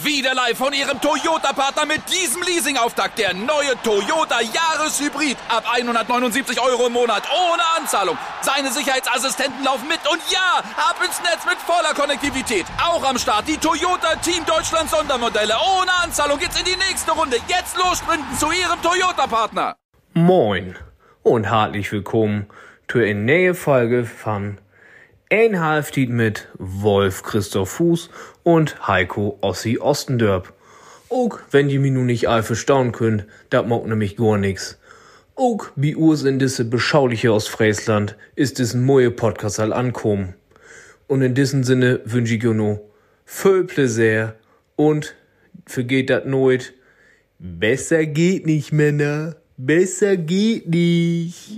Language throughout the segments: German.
Wieder live von Ihrem Toyota-Partner mit diesem Leasing-Auftakt. Der neue Toyota Jahreshybrid. Ab 179 € im Monat. Ohne Anzahlung. Seine Sicherheitsassistenten laufen mit. Und ja, ab ins Netz mit voller Konnektivität. Auch am Start die Toyota Team Deutschland Sondermodelle. Ohne Anzahlung geht's in die nächste Runde. Jetzt los sprinten zu Ihrem Toyota-Partner. Moin und herzlich willkommen zu einer neuen Folge von Ein Halbzeit mit Wolf Christoph Fuß und Heiko Ossi Ostendörp. Auch wenn die mich nun nicht all verstauen könnt, das macht nämlich gar nix. Auch wie uns in diese beschauliche Ostfriesland ist das ein neue Podcast all ankommen. Und in diesem Sinne wünsche ich euch noch viel Plaisir und vergeht das nicht. Besser geht nicht, Männer. Besser geht nicht.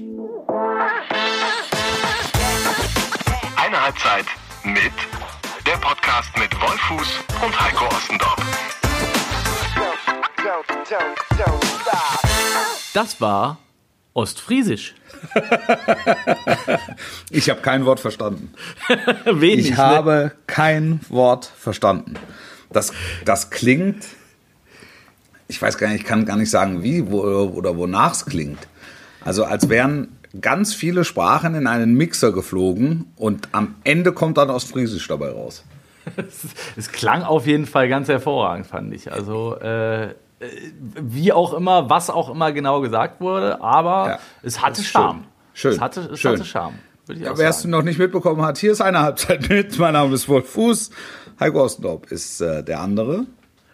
Eine Halbzeit mit der Podcast mit Wolf Fuß und Heiko Ostendorp. Das war Ostfriesisch. Ich habe kein Wort verstanden. Wenig, Ich habe kein Wort verstanden. Das klingt, ich weiß gar nicht, ich kann gar nicht sagen, wie oder wonach es klingt. Also als wären ganz viele Sprachen in einen Mixer geflogen und am Ende kommt dann Ostfriesisch dabei raus. Es klang auf jeden Fall ganz hervorragend, fand ich. Also wie auch immer, was auch immer genau gesagt wurde, aber Ja, es hatte ist Charme. schön. Es hatte Charme. Würde ich auch Wer es sagen. noch nicht mitbekommen hat, hier ist eine Halbzeit mit. Mein Name ist Wolf Fuß. Heiko Ostendorp ist der andere.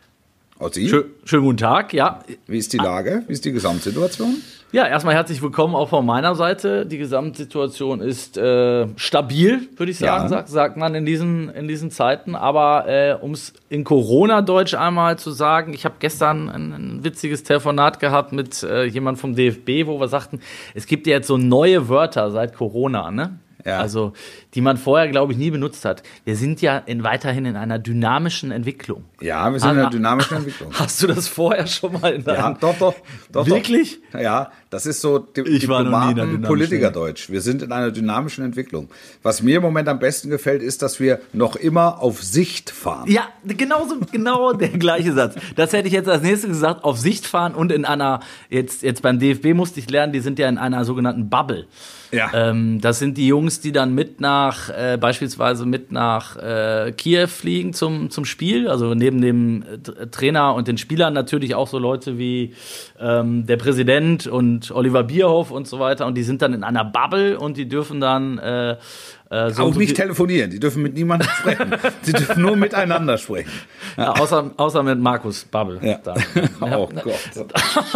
Ossi, Schönen guten Tag, ja. wie ist die Lage? Wie ist die Gesamtsituation? Ja, erstmal herzlich willkommen auch von meiner Seite. Die Gesamtsituation ist stabil, würde ich sagen, Ja. sagt man in diesen Zeiten. Aber um es in Corona-Deutsch einmal zu sagen, ich habe gestern ein witziges Telefonat gehabt mit jemand vom DFB, wo wir sagten, es gibt ja jetzt so neue Wörter seit Corona, ne? Ja. Also, die man vorher, glaube ich, nie benutzt hat. Wir sind ja weiterhin in einer dynamischen Entwicklung. Ja, wir sind in einer dynamischen Entwicklung. Hast du das vorher schon mal in Ja, deinem... doch. Wirklich? Ja, das ist so Ich war noch nie in einer Diplomaten, dynamischen Politikerdeutsch. Wir sind in einer dynamischen Entwicklung. Was mir im Moment am besten gefällt, ist, dass wir noch immer auf Sicht fahren. Ja, genau der gleiche Satz. Das hätte ich jetzt als nächstes gesagt, auf Sicht fahren und in einer, jetzt beim DFB musste ich lernen, die sind ja in einer sogenannten Bubble. Ja. Das sind die Jungs, die dann beispielsweise mit nach Kiew fliegen zum Spiel. Also neben dem Trainer und den Spielern natürlich auch so Leute wie der Präsident und Oliver Bierhoff und so weiter. Und die sind dann in einer Bubble und die dürfen dann Auch nicht telefonieren, die dürfen mit niemandem sprechen. Sie dürfen nur miteinander sprechen. ja, außer mit Markus Bubble. Ja. Dann. Oh Gott.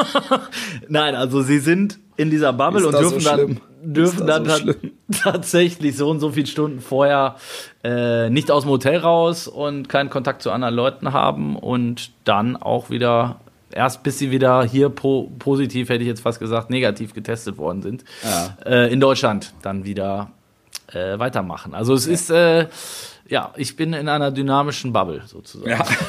Nein, also sie sind in dieser Bubble Ist und das dürfen so schlimm? dann Ist das so schlimm? tatsächlich so und so viele Stunden vorher nicht aus dem Hotel raus und keinen Kontakt zu anderen Leuten haben und dann auch wieder erst bis sie wieder hier positiv, hätte ich jetzt fast gesagt, negativ getestet worden sind, in Deutschland dann wieder weitermachen. Also es ist, ich bin in einer dynamischen Bubble sozusagen.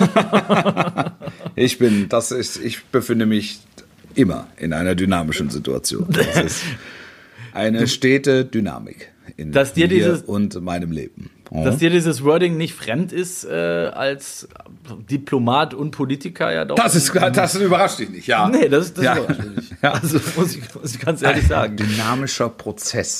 Ja. Ich befinde mich immer in einer dynamischen Situation. Das ist eine stete Dynamik in mir und meinem Leben. Dass dir dieses Wording nicht fremd ist, als Diplomat und Politiker ja doch. Das überrascht dich nicht, ja. Nee, das Ja. überrascht mich nicht. Ja. Also muss ich ganz ehrlich sagen. Dynamischer Prozess.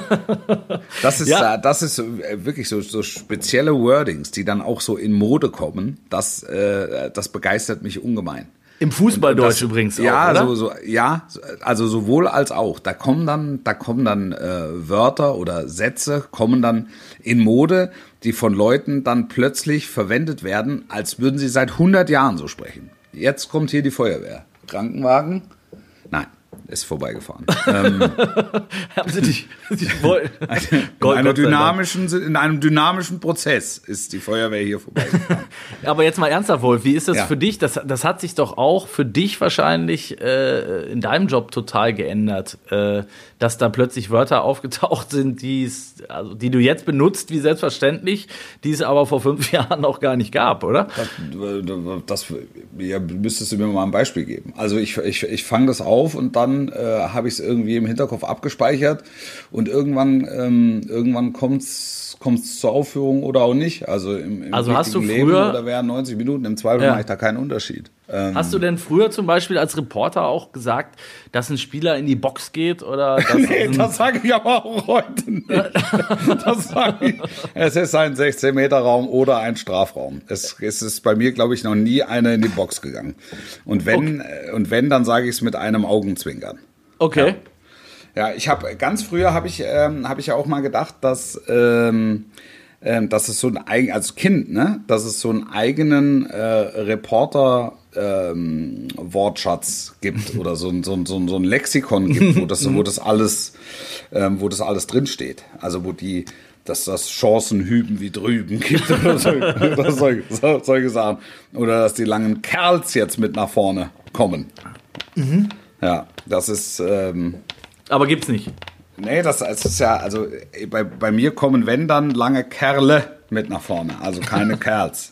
Das ist wirklich so spezielle Wordings, die dann auch so in Mode kommen. Das begeistert mich ungemein. Im Fußballdeutsch übrigens auch, oder? Also sowohl als auch. Da kommen dann Wörter oder Sätze kommen dann in Mode, die von Leuten dann plötzlich verwendet werden, als würden sie seit 100 Jahren so sprechen. Jetzt kommt hier die Feuerwehr. Krankenwagen? Nein, ist vorbeigefahren. Haben sie dich In einem dynamischen Prozess ist die Feuerwehr hier vorbeigefahren. Aber jetzt mal ernsthaft, Wolf, wie ist das Ja. für dich? Das hat sich doch auch für dich wahrscheinlich in deinem Job total geändert, dass da plötzlich Wörter aufgetaucht sind, die du jetzt benutzt, wie selbstverständlich, die es aber vor 5 Jahren noch gar nicht gab, oder? Das müsstest du mir mal ein Beispiel geben. Also ich fange das auf und dann habe ich es irgendwie im Hinterkopf abgespeichert und irgendwann kommt's kommst zur Aufführung oder auch nicht. Also im Also hast du richtigen früher- Leben oder während 90 Minuten, im Zweifel Ja. mache ich da keinen Unterschied. Hast du denn früher zum Beispiel als Reporter auch gesagt, dass ein Spieler in die Box geht oder dass Nee, das sage ich aber auch heute nicht. Das sag ich. Es ist ein 16-Meter-Raum oder ein Strafraum. Es ist bei mir, glaube ich, noch nie einer in die Box gegangen. Und wenn, dann sage ich es mit einem Augenzwinkern. Okay. Ja, ganz früher habe ich ja auch mal gedacht, dass es so ein als Kind, ne, dass es so einen eigenen Reporter Wortschatz gibt oder so ein Lexikon gibt, wo das alles drinsteht. Also dass das Chancen hüben wie drüben gibt oder solche Sachen. Oder dass die langen Kerls jetzt mit nach vorne kommen. Ja, das ist Aber gibt's nicht. nee, es ist ja, also bei mir kommen, wenn dann, lange Kerle mit nach vorne, also keine Kerls.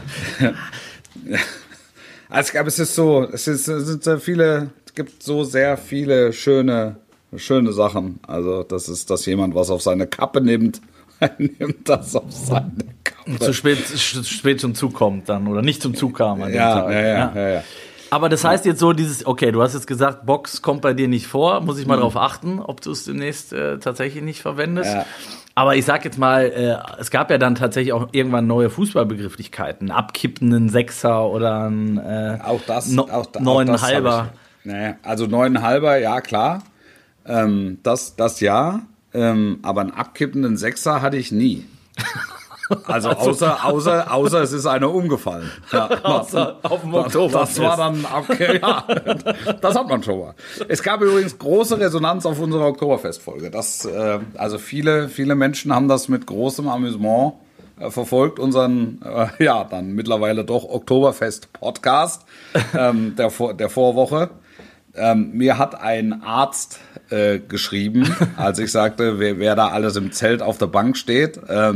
Also, aber es gibt so sehr viele schöne Sachen. Also, dass jemand was auf seine Kappe nimmt, nimmt das auf seine Kappe. Zu spät zum Zug kommt dann oder nicht zum Zug kam an dem Ja, Tag. ja. Aber das heißt jetzt so okay, du hast jetzt gesagt, Box kommt bei dir nicht vor, muss ich mal darauf achten, ob du es demnächst tatsächlich nicht verwendest. Ja. Aber ich sag jetzt mal, es gab ja dann tatsächlich auch irgendwann neue Fußballbegrifflichkeiten, einen abkippenden Sechser oder einen Neuneinhalber. Nee, also 9,5, ja klar, das ja, aber einen abkippenden Sechser hatte ich nie. Also außer es ist einer umgefallen. Ja, Außer auf dem Oktoberfest. Das war dann ja, das hat man schon mal. Es gab übrigens große Resonanz auf unserer Oktoberfest-Folge. Also viele Menschen haben das mit großem Amüsement verfolgt, unseren dann mittlerweile doch Oktoberfest-Podcast der Vorwoche. Mir hat ein Arzt geschrieben, als ich sagte, wer da alles im Zelt auf der Bank steht,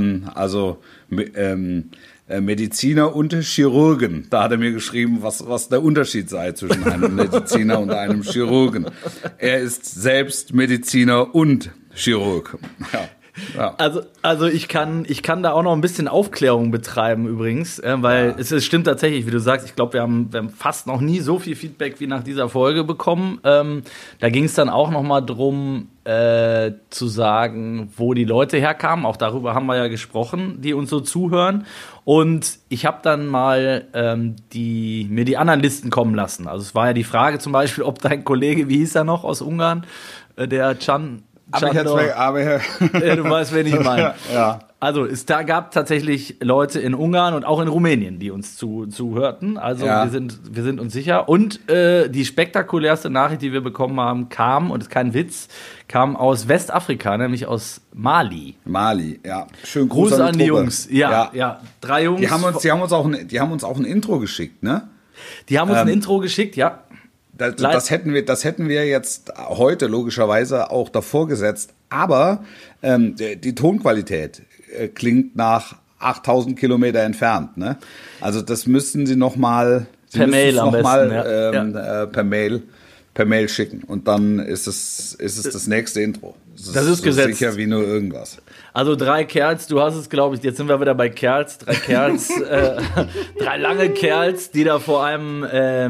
Mediziner und Chirurgen. Da hat er mir geschrieben, was der Unterschied sei zwischen einem Mediziner und einem Chirurgen. Er ist selbst Mediziner und Chirurg. Ja. Also ich kann da auch noch ein bisschen Aufklärung betreiben übrigens, weil es stimmt tatsächlich, wie du sagst, ich glaube, wir haben fast noch nie so viel Feedback wie nach dieser Folge bekommen. Da ging es dann auch noch mal drum, zu sagen, wo die Leute herkamen. Auch darüber haben wir ja gesprochen, die uns so zuhören. Und ich habe dann mal mir die anderen Listen kommen lassen. Also es war ja die Frage zum Beispiel, ob dein Kollege, wie hieß er noch aus Ungarn, der Can... Du weißt, wen ich meine. Ja. Also da gab tatsächlich Leute in Ungarn und auch in Rumänien, die uns zuhörten. Also Ja. wir sind uns sicher. Und die spektakulärste Nachricht, die wir bekommen haben, kam, und ist kein Witz, kam aus Westafrika, nämlich aus Mali. Mali, ja. Schön Gruß Gruß an die Truppe. Jungs. Ja. 3 Jungs. Die haben uns auch ein Intro geschickt, ne? Die haben uns ein Intro geschickt, ja. Das hätten wir jetzt heute logischerweise auch davor gesetzt. Aber die Tonqualität klingt nach 8000 Kilometer entfernt. Ne? Also das müssten Sie noch mal Per Mail am besten, per Mail schicken. Und dann ist es das nächste Intro. Das ist so gesetzt. sicher wie nur irgendwas. Also 3 Kerls, du hast es, glaube ich, jetzt sind wir wieder bei Kerls, 3 Kerls, 3 lange Kerls, die da vor einem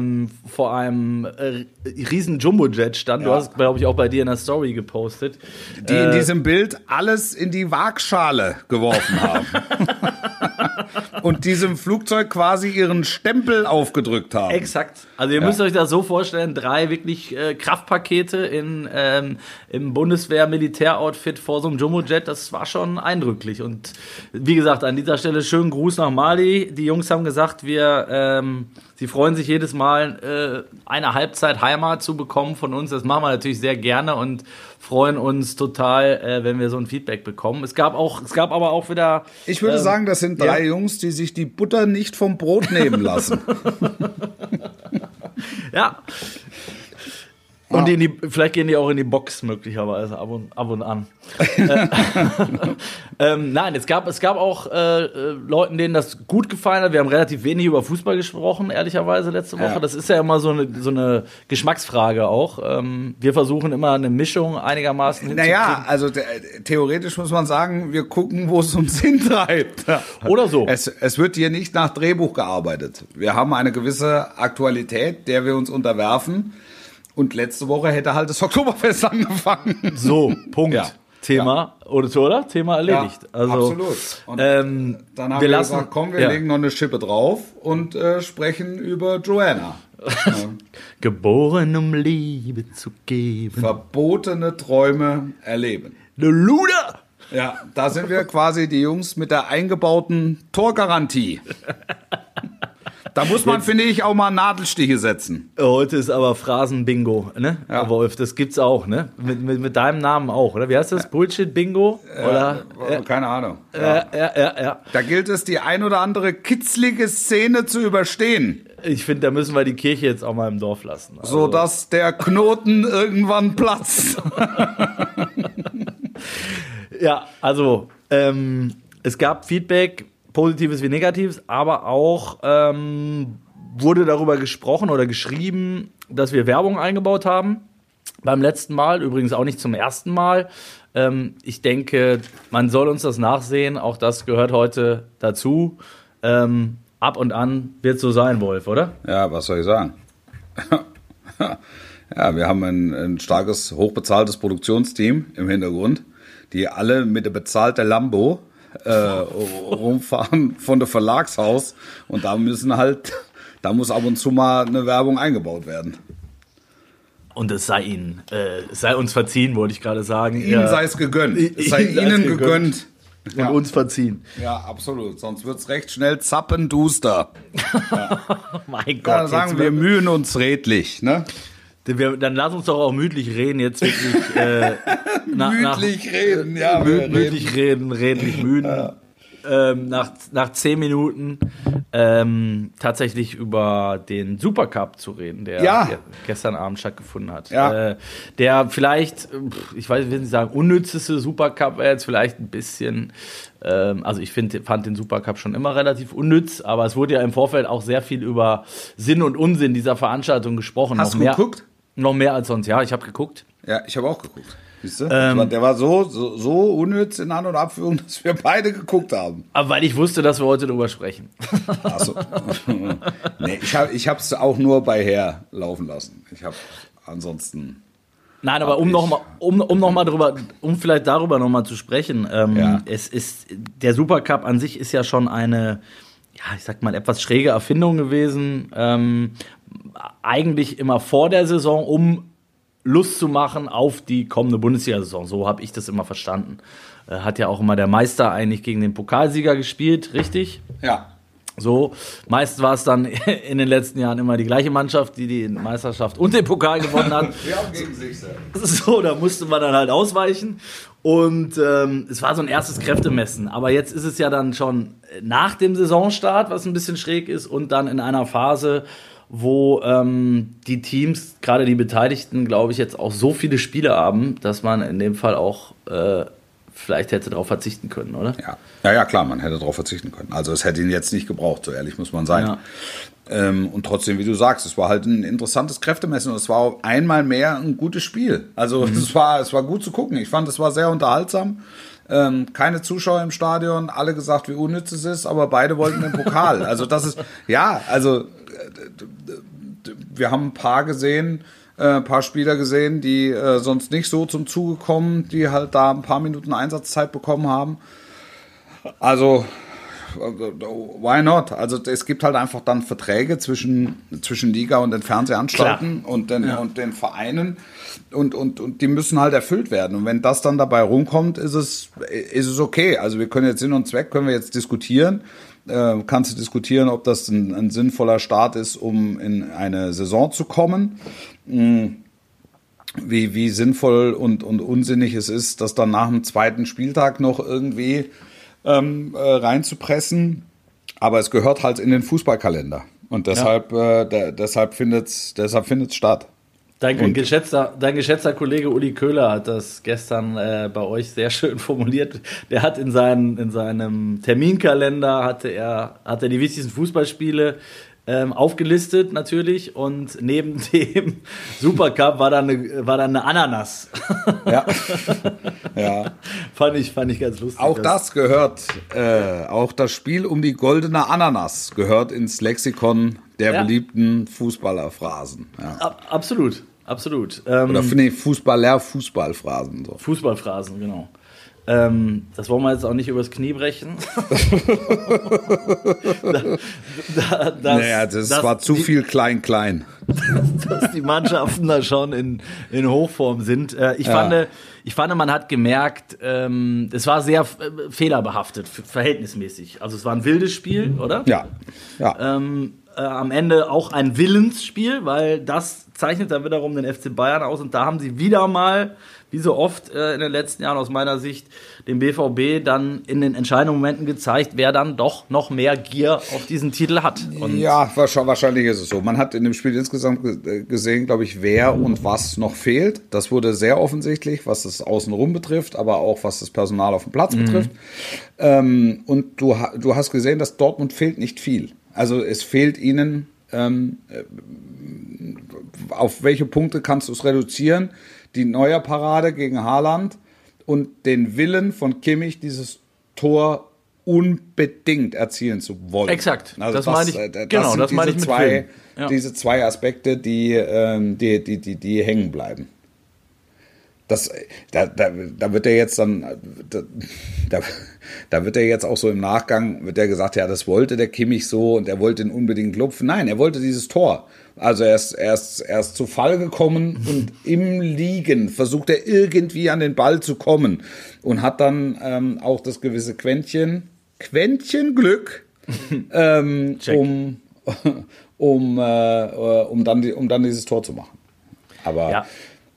riesen Jumbo-Jet standen. Du Ja. hast, glaube ich, auch bei dir in der Story gepostet. Die in diesem Bild alles in die Waagschale geworfen haben. Und diesem Flugzeug quasi ihren Stempel aufgedrückt haben. Exakt. Also ihr müsst euch das so vorstellen, 3 wirklich Kraftpakete im Bundeswehr-Militäroutfit vor so einem Jumbo-Jet, das war schon eindrücklich. Und wie gesagt, an dieser Stelle schönen Gruß nach Mali. Die Jungs haben gesagt, sie freuen sich jedes Mal, eine Halbzeit Heimat zu bekommen von uns. Das machen wir natürlich sehr gerne und freuen uns total, wenn wir so ein Feedback bekommen. Es gab aber auch wieder... Ich würde sagen, das sind 3 Jungs, die sich die Butter nicht vom Brot nehmen lassen. Ja. Und vielleicht gehen die auch in die Box möglicherweise ab und an. Nein, es gab auch Leuten, denen das gut gefallen hat. Wir haben relativ wenig über Fußball gesprochen, ehrlicherweise, letzte Woche. Ja. Das ist ja immer so eine Geschmacksfrage auch. Wir versuchen immer eine Mischung einigermaßen hinzukriegen. Naja, also theoretisch muss man sagen, wir gucken, wo es uns hintreibt. Oder so. Es wird hier nicht nach Drehbuch gearbeitet. Wir haben eine gewisse Aktualität, der wir uns unterwerfen. Und letzte Woche hätte halt das Oktoberfest angefangen. So, Punkt. Ja. Thema, oder? Thema erledigt. Ja, also, absolut. Und dann haben wir gesagt, komm, wir legen noch eine Schippe drauf und sprechen über Joanna. Geboren, um Liebe zu geben. Verbotene Träume erleben. Ne Luder! Ja, da sind wir quasi die Jungs mit der eingebauten Torgarantie. Da muss man, finde ich, auch mal Nadelstiche setzen. Heute ist aber Phrasen-Bingo, ne? Ja. Wolf, das gibt's auch, ne? Mit deinem Namen auch, oder? Wie heißt das? Bullshit-Bingo? Keine Ahnung. Ja. Da gilt es, die ein oder andere kitzlige Szene zu überstehen. Ich finde, da müssen wir die Kirche jetzt auch mal im Dorf lassen. Also. Sodass der Knoten irgendwann platzt. Ja, also, es gab Feedback, Positives wie Negatives, aber auch wurde darüber gesprochen oder geschrieben, dass wir Werbung eingebaut haben. Beim letzten Mal, übrigens auch nicht zum ersten Mal. Ich denke, man soll uns das nachsehen. Auch das gehört heute dazu. Ab und an wird so sein, Wolf, oder? Ja, was soll ich sagen? Ja, wir haben ein starkes, hochbezahltes Produktionsteam im Hintergrund, die alle mit der bezahlten Lambo rumfahren von der Verlagshaus und da muss ab und zu mal eine Werbung eingebaut werden. Und es sei uns verziehen, wollte ich gerade sagen. Ihnen sei es gegönnt. Es sei Ihnen gegönnt. Und uns verziehen. Ja, absolut. Sonst wird es recht schnell zappenduster. Ja. Mein Gott. Ja, sagen wir mühen uns redlich, ne? Dann lass uns doch auch müdlich reden, jetzt wirklich. Müdlich reden, ja. Müdlich reden, redlich müden. Ja. Nach 10 Minuten tatsächlich über den Supercup zu reden, der gestern Abend stattgefunden hat. Ja. Der vielleicht, ich will nicht sagen, unnützeste Supercup wäre jetzt vielleicht ein bisschen, also ich fand den Supercup schon immer relativ unnütz, aber es wurde ja im Vorfeld auch sehr viel über Sinn und Unsinn dieser Veranstaltung gesprochen. Hast du geguckt? Noch mehr als sonst, ja, ich habe geguckt. Ja, ich habe auch geguckt. Siehst du? Der war so unnütz in An- und Abführung, dass wir beide geguckt haben. Aber weil ich wusste, dass wir heute darüber sprechen. Ach so. Nee, ich habe es auch nur bei Her laufen lassen. Ich habe ansonsten... Nein, aber um vielleicht darüber noch mal zu sprechen, es ist, der Supercup an sich ist ja schon eine, ja, ich sag mal, etwas schräge Erfindung gewesen. Eigentlich immer vor der Saison, um Lust zu machen auf die kommende Bundesliga-Saison. So habe ich das immer verstanden. Hat ja auch immer der Meister eigentlich gegen den Pokalsieger gespielt, richtig? Ja. So, meist war es dann in den letzten Jahren immer die gleiche Mannschaft, die Meisterschaft und den Pokal gewonnen hat. Ja, gegen sich selbst. So, da musste man dann halt ausweichen. Und es war so ein erstes Kräftemessen. Aber jetzt ist es ja dann schon nach dem Saisonstart, was ein bisschen schräg ist, und dann in einer Phase, wo die Teams, gerade die Beteiligten, glaube ich, jetzt auch so viele Spiele haben, dass man in dem Fall auch vielleicht hätte darauf verzichten können, oder? Ja, klar, man hätte darauf verzichten können. Also es hätte ihn jetzt nicht gebraucht, so ehrlich muss man sein. Ja. Und trotzdem, wie du sagst, es war halt ein interessantes Kräftemessen und es war auch einmal mehr ein gutes Spiel. Also es war gut zu gucken. Ich fand, es war sehr unterhaltsam. Keine Zuschauer im Stadion, alle gesagt, wie unnütz es ist, aber beide wollten den Pokal. Also das ist, wir haben ein paar Spieler gesehen, die sonst nicht so zum Zuge kommen, die halt da ein paar Minuten Einsatzzeit bekommen haben. Also, why not? Also es gibt halt einfach dann Verträge zwischen Liga und den Fernsehanstalten und den Vereinen und die müssen halt erfüllt werden. Und wenn das dann dabei rumkommt, ist es okay. Also wir können jetzt Sinn und Zweck, können wir jetzt diskutieren. Kannst du diskutieren, ob das ein sinnvoller Start ist, um in eine Saison zu kommen. Wie sinnvoll und unsinnig es ist, das dann nach dem zweiten Spieltag noch irgendwie reinzupressen. Aber es gehört halt in den Fußballkalender. Und deshalb findet es statt. Dein geschätzter Kollege Uli Köhler hat das gestern bei euch sehr schön formuliert. Der hat in seinem Terminkalender hatte er die wichtigsten Fußballspiele aufgelistet natürlich, und neben dem Supercup war dann eine Ananas. Ja. Ja. Fand ich ganz lustig. Auch das gehört, auch das Spiel um die goldene Ananas gehört ins Lexikon der beliebten Fußballerphrasen. Ja. Absolut. Oder finde ich Fußballphrasen. So. Fußballphrasen, genau. Das wollen wir jetzt auch nicht übers Knie brechen. Das war zu viel klein. Dass die Mannschaften da schon in Hochform sind. Ich fand, man hat gemerkt, es war sehr fehlerbehaftet, verhältnismäßig. Also es war ein wildes Spiel, oder? Ja. Am Ende auch ein Willensspiel, weil das zeichnet dann wiederum den FC Bayern aus, und da haben sie wieder mal, wie so oft in den letzten Jahren aus meiner Sicht, dem BVB dann in den entscheidenden Momenten gezeigt, wer dann doch noch mehr Gier auf diesen Titel hat. Und ja, wahrscheinlich ist es so. Man hat in dem Spiel insgesamt gesehen, glaube ich, wer und was noch fehlt. Das wurde sehr offensichtlich, was das Außenrum betrifft, aber auch was das Personal auf dem Platz betrifft. Und du hast gesehen, dass Dortmund fehlt nicht viel. Also es fehlt ihnen, auf welche Punkte kannst du es reduzieren? Die Neuer-Parade gegen Haaland und den Willen von Kimmich, dieses Tor unbedingt erzielen zu wollen. Exakt, also das meine ich, das meine ich mit Willen. Ja. Diese zwei Aspekte, die hängen bleiben. Da wird er jetzt dann, da wird er jetzt auch so im Nachgang, wird er gesagt, ja, das wollte der Kimmich so und er wollte ihn unbedingt lupfen. Nein, er wollte dieses Tor. Also er ist zu Fall gekommen und im Liegen versucht er irgendwie an den Ball zu kommen und hat dann auch das gewisse Quäntchen Glück, um dann dieses Tor zu machen. Aber ja.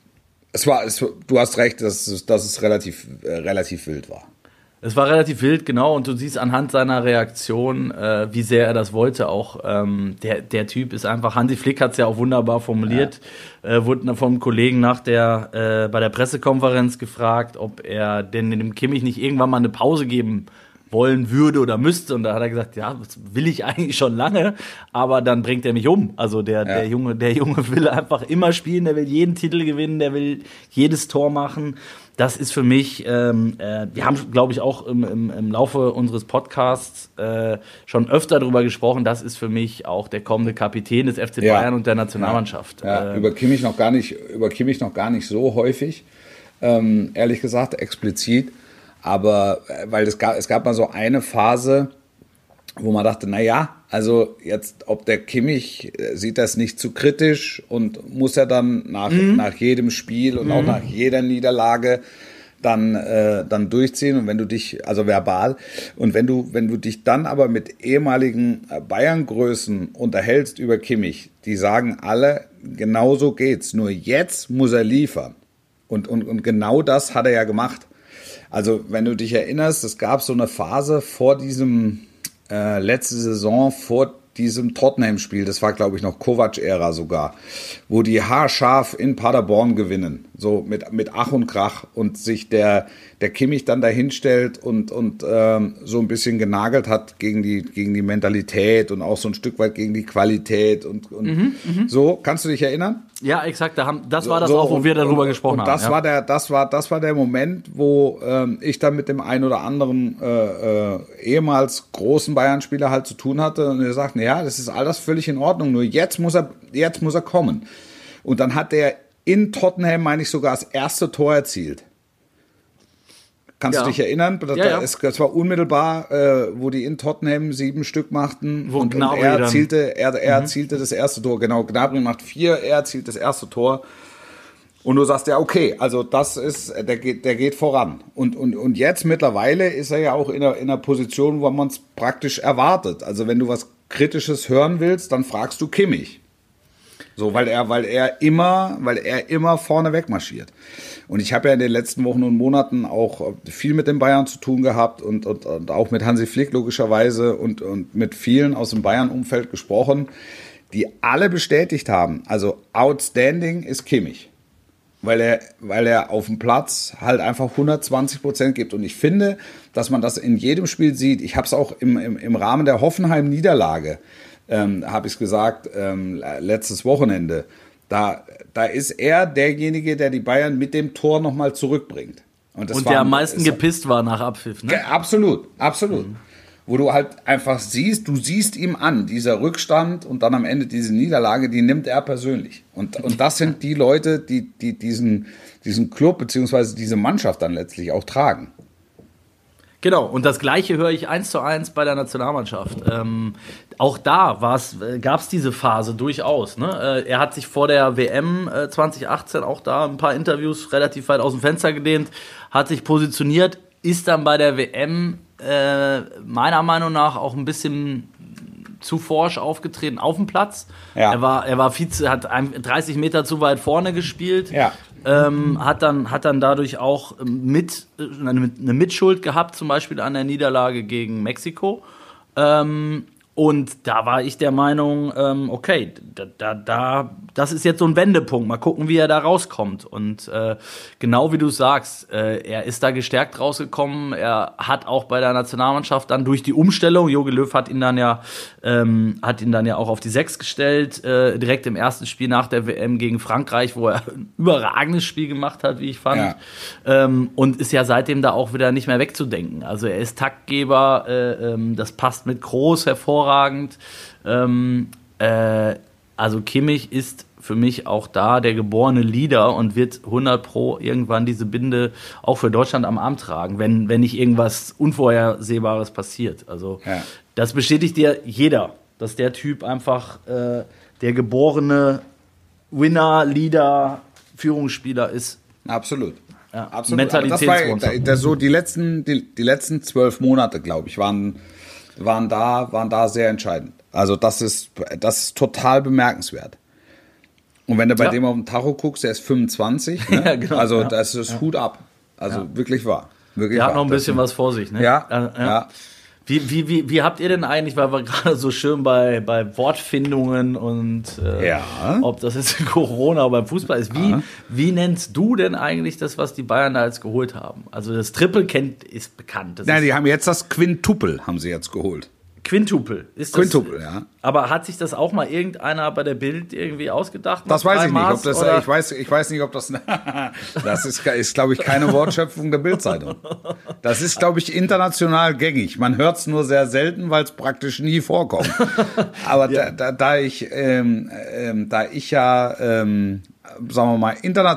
Du hast recht, dass es relativ wild war. Es war relativ wild, genau, und du siehst anhand seiner Reaktion, wie sehr er das wollte auch. Der Typ ist einfach, Hansi Flick hat es ja auch wunderbar formuliert, wurde vom Kollegen bei der Pressekonferenz gefragt, ob er denn dem Kimmich nicht irgendwann mal eine Pause geben wollen würde oder müsste, und da hat er gesagt, ja, das will ich eigentlich schon lange, aber dann bringt er mich um. Also der Junge will einfach immer spielen, der will jeden Titel gewinnen, der will jedes Tor machen. Das ist für mich, wir haben, glaube ich, auch im Laufe unseres Podcasts schon öfter darüber gesprochen, das ist für mich auch der kommende Kapitän des FC Bayern und der Nationalmannschaft. Ja. Über Kimmich noch gar nicht so häufig, ehrlich gesagt, explizit. Aber weil es gab mal so eine Phase, wo man dachte, naja, also jetzt, ob der Kimmich sieht das nicht zu kritisch und muss er dann nach jedem Spiel und auch nach jeder Niederlage dann durchziehen, und wenn du dich, also verbal, und wenn du dich dann aber mit ehemaligen Bayern-Größen unterhältst über Kimmich, die sagen alle, genau so geht's, nur jetzt muss er liefern. Und genau das hat er ja gemacht. Also, wenn du dich erinnerst, es gab so eine Phase vor diesem letzte Saison, vor diesem Tottenham-Spiel, das war, glaube ich, noch Kovac-Ära sogar, wo die haarscharf in Paderborn gewinnen, so mit Ach und Krach, und sich der Kimmich dann dahinstellt und so ein bisschen genagelt hat gegen die Mentalität und auch so ein Stück weit gegen die Qualität und so. Kannst du dich erinnern? Ja, exakt. Das war das auch, wo wir darüber gesprochen haben. Das war der Moment, wo ich dann mit dem einen oder anderen ehemals großen Bayern-Spieler halt zu tun hatte, und er sagt, ja, das ist alles völlig in Ordnung, nur jetzt muss er kommen. Und dann hat er in Tottenham, meine ich, sogar das erste Tor erzielt. Kannst du dich erinnern? Das war unmittelbar, wo die in Tottenham 7 Stück machten, und er erzielte das erste Tor. Genau, Gnabry macht 4, er erzielt das erste Tor. Und du sagst, ja, okay, also das ist, der geht voran. Und jetzt mittlerweile ist er ja auch in einer Position, wo man es praktisch erwartet. Also wenn du was Kritisches hören willst, dann fragst du Kimmich. So, weil er immer vorne wegmarschiert. Und ich habe ja in den letzten Wochen und Monaten auch viel mit den Bayern zu tun gehabt und auch mit Hansi Flick logischerweise und mit vielen aus dem Bayern-Umfeld gesprochen. die alle bestätigt haben, also outstanding ist Kimmich. Weil er auf dem Platz halt einfach 120% gibt. Und ich finde, dass man das in jedem Spiel sieht. Ich habe es auch im Rahmen der Hoffenheim-Niederlage, habe ich es gesagt, letztes Wochenende. Da ist er derjenige, der die Bayern mit dem Tor nochmal zurückbringt. Und der am meisten gepisst war nach Abpfiff, ne? Absolut. Wo du halt einfach siehst, du siehst ihm an, dieser Rückstand und dann am Ende diese Niederlage, die nimmt er persönlich. Und das sind die Leute, die diesen Club bzw. diese Mannschaft dann letztlich auch tragen. Genau, und das Gleiche höre ich 1:1 bei der Nationalmannschaft. Auch da gab es diese Phase durchaus. Ne? Er hat sich vor der WM 2018 auch da ein paar Interviews relativ weit aus dem Fenster gelehnt, hat sich positioniert, ist dann bei der WM meiner Meinung nach auch ein bisschen zu forsch aufgetreten auf dem Platz. Ja. Er war hat 30 Meter zu weit vorne gespielt. Ja. Hat dann dadurch auch eine Mitschuld gehabt, zum Beispiel an der Niederlage gegen Mexiko. Und da war ich der Meinung, okay, das ist jetzt so ein Wendepunkt. Mal gucken, wie er da rauskommt. Und genau wie du sagst, er ist da gestärkt rausgekommen. Er hat auch bei der Nationalmannschaft dann durch die Umstellung, Jogi Löw hat ihn dann ja auch auf die 6 gestellt, direkt im ersten Spiel nach der WM gegen Frankreich, wo er ein überragendes Spiel gemacht hat, wie ich fand. Ja. Und ist ja seitdem da auch wieder nicht mehr wegzudenken. Also er ist Taktgeber, das passt mit Groß hervorragend. Also Kimmich ist für mich auch da der geborene Leader und wird 100% irgendwann diese Binde auch für Deutschland am Arm tragen, wenn nicht irgendwas Unvorhersehbares passiert. Also Das bestätigt dir jeder, dass der Typ einfach der geborene Winner, Leader, Führungsspieler ist. Absolut. Ja, Mentalitätsmonster. Das so die letzten 12 Monate, glaube ich, waren da sehr entscheidend. Also das ist total bemerkenswert. Und wenn du bei dem auf den Tacho guckst, der ist 25, ne? Ja, genau, also das ist Hut ab. Also wirklich wahr. Der hat noch ein bisschen was vor sich. Ne? Ja. Wie habt ihr denn eigentlich, weil wir gerade so schön bei Wortfindungen und ob das jetzt Corona oder beim Fußball ist, wie nennst du denn eigentlich das, was die Bayern da jetzt geholt haben? Also das Triple ist bekannt. Die haben jetzt das Quintupel, haben sie jetzt geholt. Quintupel ist das. Quintupel, ja. Aber hat sich das auch mal irgendeiner bei der Bild irgendwie ausgedacht? Das weiß ich nicht. Ich weiß nicht, ob das. Das ist glaube ich, keine Wortschöpfung der Bildzeitung. Das ist, glaube ich, international gängig. Man hört es nur sehr selten, weil es praktisch nie vorkommt. Aber da ich ja, sagen wir mal,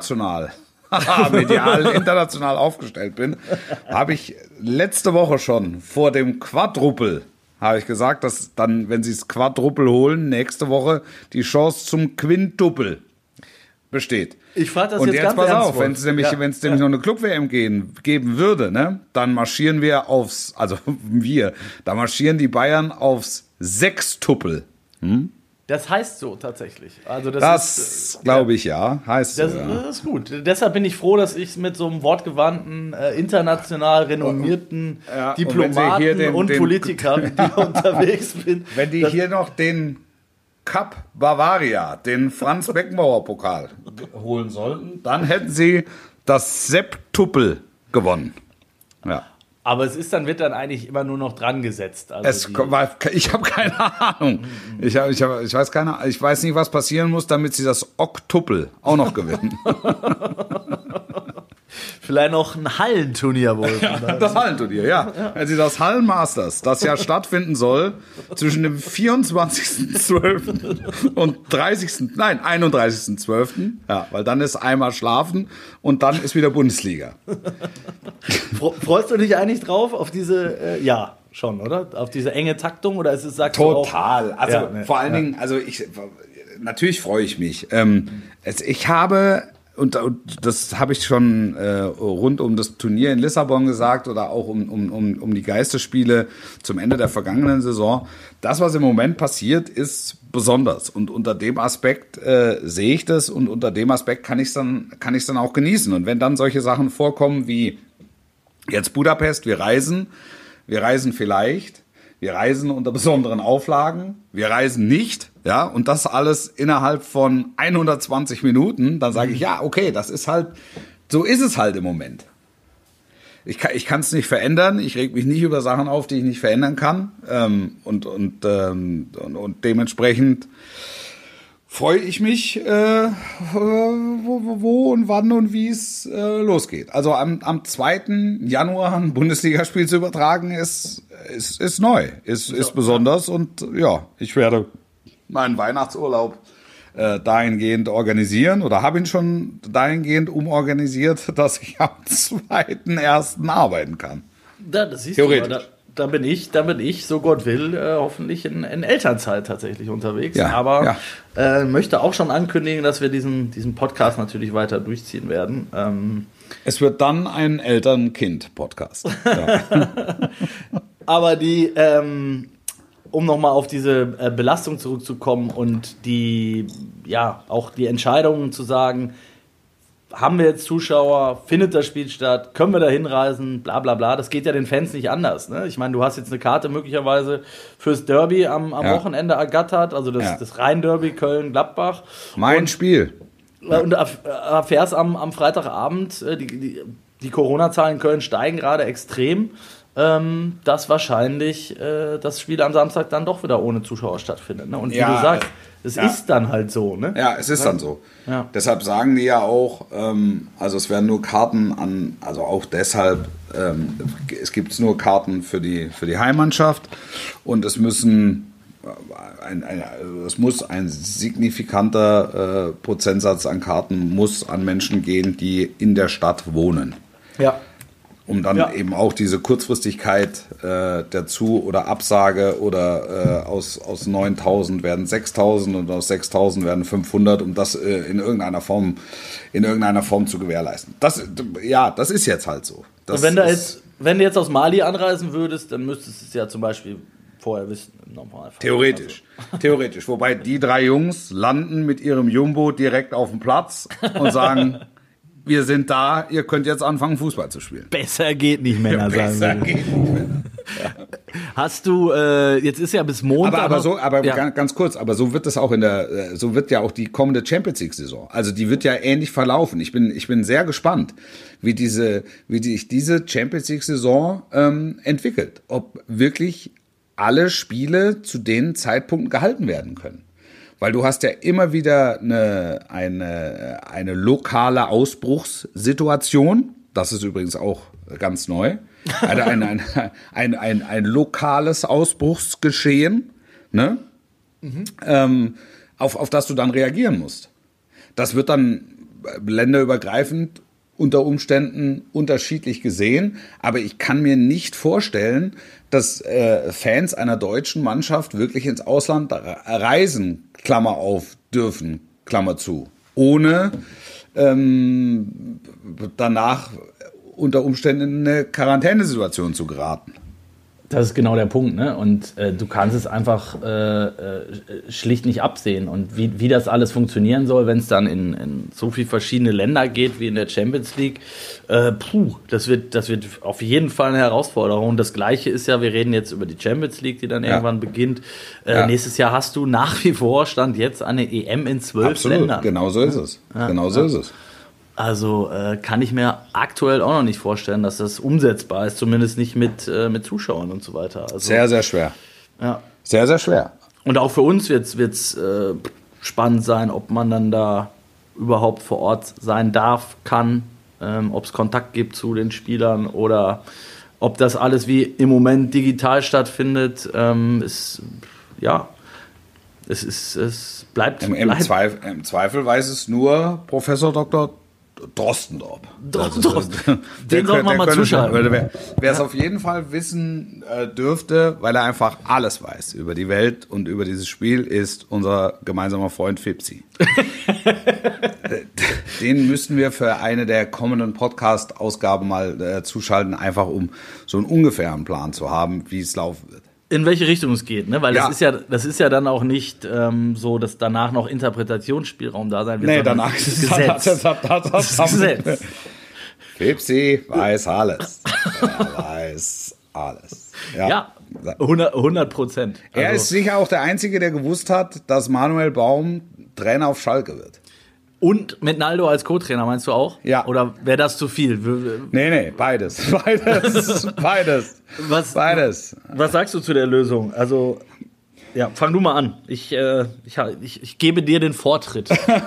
medial international aufgestellt bin, habe ich letzte Woche schon vor dem Quadrupel habe ich gesagt, dass dann, wenn sie das Quadrupel holen, nächste Woche die Chance zum Quintupel besteht. Ich frage das und jetzt ganz pass auf, wenn es nämlich noch eine Club-WM geben würde, ne, dann marschieren wir da marschieren die Bayern aufs Sechstupel. Das heißt so tatsächlich. Also das glaube ich, heißt so. Das ist gut. Deshalb bin ich froh, dass ich mit so einem wortgewandten, international renommierten Diplomaten und Politikern unterwegs bin. Wenn die hier noch den Cup Bavaria, den Franz-Beckenbauer-Pokal holen sollten, dann hätten sie das Septupel gewonnen. Ja. Aber wird dann eigentlich immer nur noch dran gesetzt. Also ich habe keine Ahnung. Ich weiß nicht, was passieren muss, damit sie das Oktupel auch noch gewinnen. Vielleicht noch ein Hallenturnier wohl. Das Hallenturnier, ja. Also das Hallenmasters, das ja stattfinden soll zwischen dem 24.12. und 31.12. Ja, weil dann ist einmal schlafen und dann ist wieder Bundesliga. Freust du dich eigentlich drauf auf diese, schon, oder? Auf diese enge Taktung oder ist es total. Also vor allen Dingen, natürlich freue ich mich. Ich habe und das habe ich schon rund um das Turnier in Lissabon gesagt oder auch um die Geisterspiele zum Ende der vergangenen Saison. Das, was im Moment passiert, ist besonders. Und unter dem Aspekt sehe ich das und unter dem Aspekt kann ich es dann auch genießen. Und wenn dann solche Sachen vorkommen wie jetzt Budapest, wir reisen vielleicht, wir reisen unter besonderen Auflagen, wir reisen nicht, ja, und das alles innerhalb von 120 Minuten, dann sage ich, ja, okay, das ist halt, so ist es halt im Moment. Ich kann es nicht verändern, ich reg mich nicht über Sachen auf, die ich nicht verändern kann, und dementsprechend freue ich mich, wo und wann und wie es losgeht. Also am 2. Januar ein Bundesligaspiel zu übertragen, ist neu, ist besonders, und ja, ich werde meinen Weihnachtsurlaub dahingehend organisieren oder habe ihn schon dahingehend umorganisiert, dass ich am 2.1. arbeiten kann. Ja, das siehst Theoretisch. du, da bin ich, so Gott will, hoffentlich in Elternzeit tatsächlich unterwegs. Ja, aber möchte auch schon ankündigen, dass wir diesen Podcast natürlich weiter durchziehen werden. Es wird dann ein Eltern-Kind-Podcast. Ja. Aber um nochmal auf diese Belastung zurückzukommen und auch die Entscheidungen zu sagen, haben wir jetzt Zuschauer, findet das Spiel statt, können wir da hinreisen, bla bla bla, das geht ja den Fans nicht anders. Ne? Ich meine, du hast jetzt eine Karte möglicherweise fürs Derby am Wochenende ergattert, also das Rhein-Derby Köln-Gladbach. Mein Spiel. Und erfährst am Freitagabend, die Corona-Zahlen in Köln steigen gerade extrem, dass wahrscheinlich das Spiel am Samstag dann doch wieder ohne Zuschauer stattfindet. Ne? Und wie du sagst, es ist dann halt so. Ne? Ja, es ist dann so. Ja. Deshalb sagen die ja auch, also es werden nur Karten also auch deshalb, es gibt nur Karten für die Heimmannschaft, und es muss ein signifikanter Prozentsatz an Karten muss an Menschen gehen, die in der Stadt wohnen. Ja. Um dann eben auch diese Kurzfristigkeit der Zu- oder Absage oder aus 9.000 werden 6.000 und aus 6.000 werden 500, um das in irgendeiner Form zu gewährleisten. Das ist jetzt halt so. Und wenn du jetzt aus Mali anreisen würdest, dann müsstest du es ja zum Beispiel vorher wissen, im Normalfall. Theoretisch. Wobei die 3 Jungs landen mit ihrem Jumbo direkt auf dem Platz und sagen, wir sind da, ihr könnt jetzt anfangen, Fußball zu spielen. Besser geht nicht, Männer, sagen Besser wir. geht nicht mehr. Hast du, jetzt ist ja bis Montag. Ganz kurz, aber so wird es auch so wird ja auch die kommende Champions League Saison. Also die wird ja ähnlich verlaufen. Ich bin sehr gespannt, wie sich diese Champions League Saison entwickelt. Ob wirklich alle Spiele zu den Zeitpunkten gehalten werden können. Weil du hast ja immer wieder eine lokale Ausbruchssituation. Das ist übrigens auch ganz neu. Ein lokales Ausbruchsgeschehen, ne? Auf das du dann reagieren musst. Das wird dann länderübergreifend unter Umständen unterschiedlich gesehen, aber ich kann mir nicht vorstellen, dass Fans einer deutschen Mannschaft wirklich ins Ausland reisen, Klammer auf, dürfen, Klammer zu, ohne danach unter Umständen in eine Quarantänesituation zu geraten. Das ist genau der Punkt, ne? Und du kannst es einfach schlicht nicht absehen. Und wie das alles funktionieren soll, wenn es dann in so viele verschiedene Länder geht wie in der Champions League, das wird auf jeden Fall eine Herausforderung. Das Gleiche ist ja, wir reden jetzt über die Champions League, die dann irgendwann beginnt. Nächstes Jahr hast du nach wie vor, Stand jetzt, eine EM in 12 Ländern. Genau so ist es. Ist es. Also kann ich mir aktuell auch noch nicht vorstellen, dass das umsetzbar ist, zumindest nicht mit Zuschauern und so weiter. Also, sehr, sehr schwer. Ja. Sehr, sehr schwer. Und auch für uns wird's spannend sein, ob man dann da überhaupt vor Ort sein darf, kann, ob es Kontakt gibt zu den Spielern oder ob das alles wie im Moment digital stattfindet. Es bleibt. Im Zweifel weiß es nur Professor Dr. Drostendorf. Den sollten wir mal zuschalten. Wer es auf jeden Fall wissen dürfte, weil er einfach alles weiß über die Welt und über dieses Spiel, ist unser gemeinsamer Freund Fipsi. Den müssten wir für eine der kommenden Podcast-Ausgaben mal zuschalten, einfach um so einen ungefähren Plan zu haben, wie es laufen wird. In welche Richtung es geht, ne? Weil das ist ja dann auch nicht so, dass danach noch Interpretationsspielraum da sein wird. Nee, danach ist das Gesetz. Fipsi weiß alles. Er weiß alles. Ja, 100%. Er Also, ist sicher auch der Einzige, der gewusst hat, dass Manuel Baum Trainer auf Schalke wird. und mit Naldo als Co-Trainer, meinst du auch? Ja. Oder wäre das zu viel? Nee, beides. Beides. Beides. Was sagst du zu der Lösung? Also, ja, fang du mal an. Ich gebe dir den Vortritt.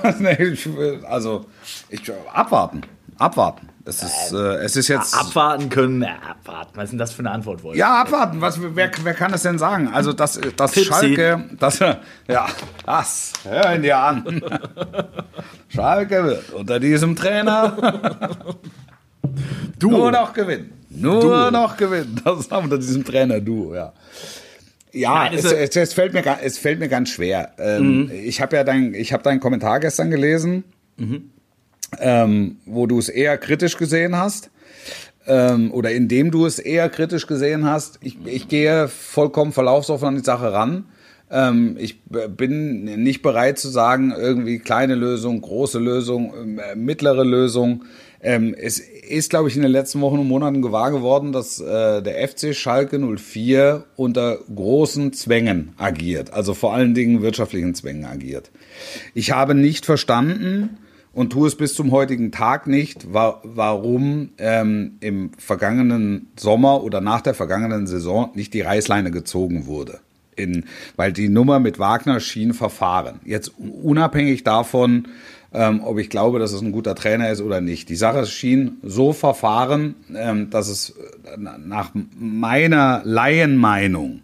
Abwarten. Es ist jetzt. Abwarten können. Abwarten. Was ist denn das für eine Antwort, Wolf? Ja, abwarten. Wer kann das denn sagen? Also, dass Schalke. Hör ihn dir an. Schalke wird unter diesem Trainer nur noch gewinnen. Noch gewinnen. Das ist unter diesem Trainer ja. Ja, Nein, es fällt mir ganz schwer. Ich habe deinen Kommentar gestern gelesen, wo du es eher kritisch gesehen hast. Oder indem du es eher kritisch gesehen hast. Ich gehe vollkommen verlaufsoffen an die Sache ran. Ich bin nicht bereit zu sagen, irgendwie kleine Lösung, große Lösung, mittlere Lösung. Es ist, glaube ich, in den letzten Wochen und Monaten gewahr geworden, dass der FC Schalke 04 unter großen Zwängen agiert. Also vor allen Dingen wirtschaftlichen Zwängen agiert. Ich habe nicht verstanden und tue es bis zum heutigen Tag nicht, warum im vergangenen Sommer oder nach der vergangenen Saison nicht die Reißleine gezogen wurde. Weil die Nummer mit Wagner schien verfahren. Jetzt unabhängig davon, ob ich glaube, dass es ein guter Trainer ist oder nicht. Die Sache schien so verfahren, dass es nach meiner Laienmeinung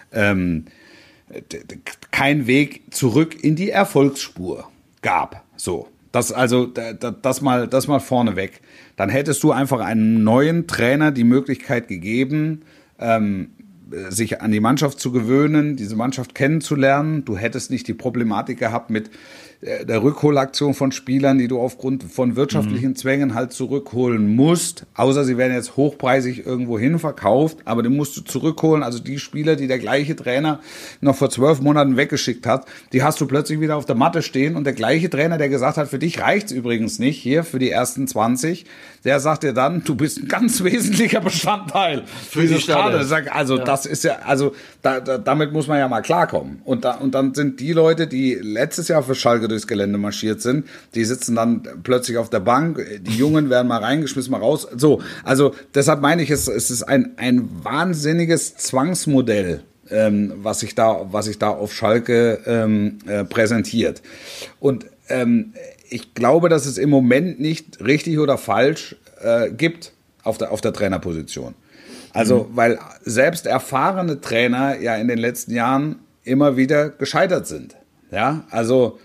kein Weg zurück in die Erfolgsspur gab. So. Das mal vorneweg. Dann hättest du einfach einem neuen Trainer die Möglichkeit gegeben, sich an die Mannschaft zu gewöhnen, diese Mannschaft kennenzulernen. Du hättest nicht die Problematik gehabt mit der Rückholaktion von Spielern, die du aufgrund von wirtschaftlichen Zwängen halt zurückholen musst. Außer sie werden jetzt hochpreisig irgendwo hin verkauft, aber die musst du zurückholen. Also die Spieler, die der gleiche Trainer noch vor 12 Monaten weggeschickt hat, die hast du plötzlich wieder auf der Matte stehen. Und der gleiche Trainer, der gesagt hat, für dich reicht's übrigens nicht, hier für die ersten 20, der sagt dir dann, du bist ein ganz wesentlicher Bestandteil für diese Stade. Also das ist ja, also damit muss man ja mal klarkommen. Und dann sind die Leute, die letztes Jahr für Schalke durchs Gelände marschiert sind, die sitzen dann plötzlich auf der Bank, die Jungen werden mal reingeschmissen, mal raus. So, also deshalb meine ich, es ist ein wahnsinniges Zwangsmodell, was sich da auf Schalke präsentiert. Und ich glaube, dass es im Moment nicht richtig oder falsch gibt auf der Trainerposition. Also, weil selbst erfahrene Trainer ja in den letzten Jahren immer wieder gescheitert sind. Ja, also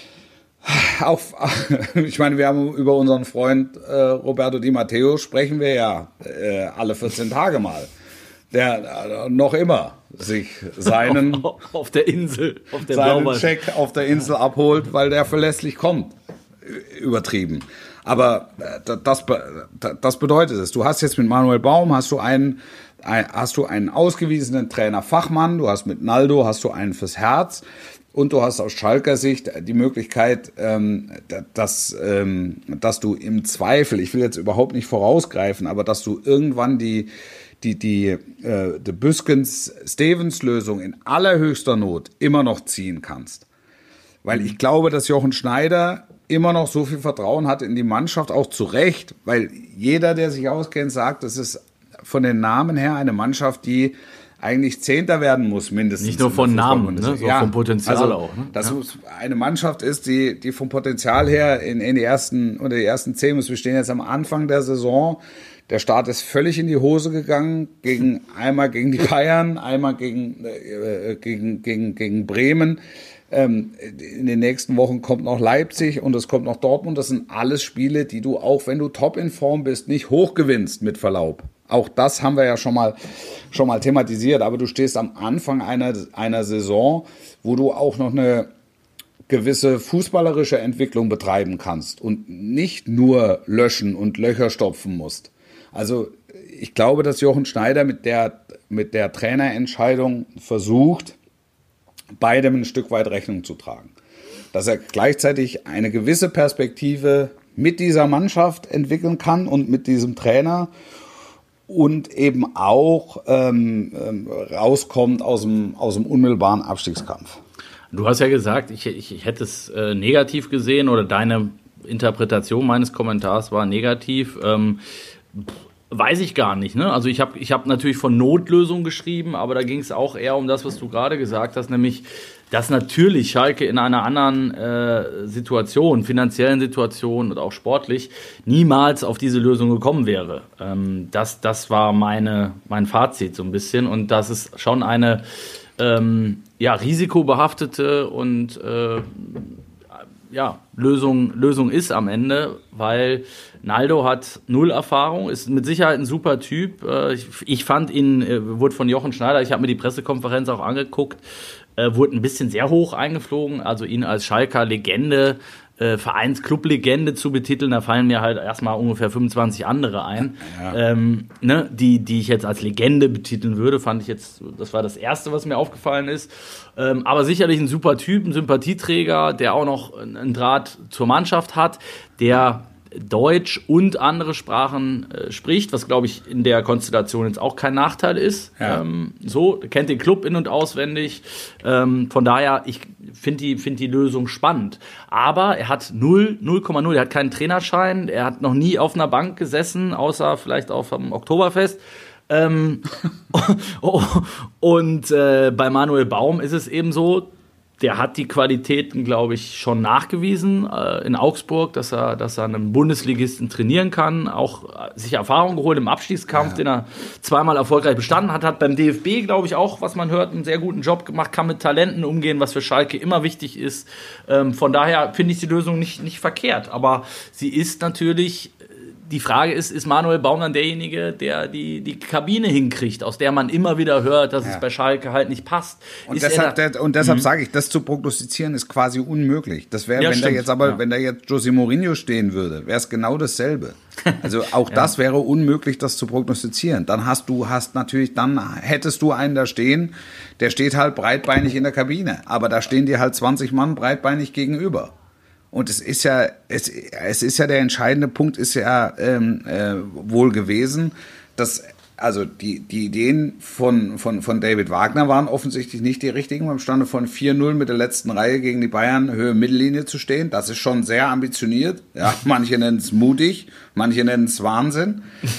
ich meine, wir haben über unseren Freund Roberto Di Matteo sprechen wir ja alle 14 Tage mal, der noch immer sich seinen auf der Insel, seinen Check auf der Insel abholt, weil der verlässlich kommt. Übertrieben. Aber das bedeutet es. Du hast jetzt mit Manuel Baum hast du einen ausgewiesenen Trainer-Fachmann, du hast mit Naldo einen fürs Herz. Und du hast aus Schalker Sicht die Möglichkeit, dass du im Zweifel, ich will jetzt überhaupt nicht vorausgreifen, aber dass du irgendwann die Büskens-Stevens-Lösung in allerhöchster Not immer noch ziehen kannst. Weil ich glaube, dass Jochen Schneider immer noch so viel Vertrauen hat in die Mannschaft, auch zu Recht, weil jeder, der sich auskennt, sagt, das ist von den Namen her eine Mannschaft, die eigentlich Zehnter werden muss, mindestens. Nicht nur von Namen, ne? So vom Potenzial also, auch. Ne? Dass es eine Mannschaft ist, die vom Potenzial her in die ersten 10 muss. Wir stehen jetzt am Anfang der Saison. Der Start ist völlig in die Hose gegangen, einmal gegen die Bayern, einmal gegen Bremen. In den nächsten Wochen kommt noch Leipzig und es kommt noch Dortmund. Das sind alles Spiele, die du auch, wenn du top in Form bist, nicht hochgewinnst, mit Verlaub. Auch das haben wir ja schon mal thematisiert. Aber du stehst am Anfang einer Saison, wo du auch noch eine gewisse fußballerische Entwicklung betreiben kannst und nicht nur löschen und Löcher stopfen musst. Also ich glaube, dass Jochen Schneider mit der Trainerentscheidung versucht, beidem ein Stück weit Rechnung zu tragen. Dass er gleichzeitig eine gewisse Perspektive mit dieser Mannschaft entwickeln kann und mit diesem Trainer und eben auch rauskommt aus dem unmittelbaren Abstiegskampf. Du hast ja gesagt, ich hätte es negativ gesehen oder deine Interpretation meines Kommentars war negativ. Weiß ich gar nicht. Ne? Also ich hab natürlich von Notlösung geschrieben, aber da ging es auch eher um das, was du gerade gesagt hast, nämlich, dass natürlich Schalke in einer anderen Situation, finanziellen Situation und auch sportlich, niemals auf diese Lösung gekommen wäre. Das war mein Fazit so ein bisschen. Und dass es schon eine risikobehaftete und Lösung ist am Ende, weil Naldo hat 0 Erfahrung, ist mit Sicherheit ein super Typ. Ich fand ihn, wurde von Jochen Schneider, ich habe mir die Pressekonferenz auch angeguckt, wurde ein bisschen sehr hoch eingeflogen, also ihn als Schalker Legende, Vereinsclub-Legende zu betiteln, da fallen mir halt erstmal ungefähr 25 andere ein, die ich jetzt als Legende betiteln würde, fand ich jetzt, das war das Erste, was mir aufgefallen ist. Aber sicherlich ein super Typ, ein Sympathieträger, der auch noch einen Draht zur Mannschaft hat, der Deutsch und andere Sprachen spricht, was, glaube ich, in der Konstellation jetzt auch kein Nachteil ist. Ja. Kennt den Club in- und auswendig. Von daher, ich finde die Lösung spannend. Aber er hat 0,0, er hat keinen Trainerschein, er hat noch nie auf einer Bank gesessen, außer vielleicht auf dem Oktoberfest. Und bei Manuel Baum ist es eben so, der hat die Qualitäten, glaube ich, schon nachgewiesen in Augsburg, dass er einen Bundesligisten trainieren kann, auch sich Erfahrung geholt im Abstiegskampf, den er zweimal erfolgreich bestanden hat beim DFB, glaube ich, auch, was man hört, einen sehr guten Job gemacht, kann mit Talenten umgehen, was für Schalke immer wichtig ist. Von daher finde ich die Lösung nicht verkehrt, aber sie ist natürlich... Die Frage ist Manuel Baum dann derjenige, der die Kabine hinkriegt, aus der man immer wieder hört, dass es bei Schalke halt nicht passt. Und deshalb sage ich, das zu prognostizieren ist quasi unmöglich. Das wäre, wenn da jetzt José Mourinho stehen würde, wäre es genau dasselbe. Also auch das wäre unmöglich, das zu prognostizieren. Dann hättest du einen da stehen, der steht halt breitbeinig in der Kabine, aber da stehen dir halt 20 Mann breitbeinig gegenüber. Und es ist ja der entscheidende Punkt ist ja wohl gewesen, dass also die Ideen von David Wagner waren offensichtlich nicht die richtigen. Beim Stande von 4-0 mit der letzten Reihe gegen die Bayern Höhe Mittellinie zu stehen, das ist schon sehr ambitioniert. Ja, manche nennen es mutig, manche nennen es Wahnsinn.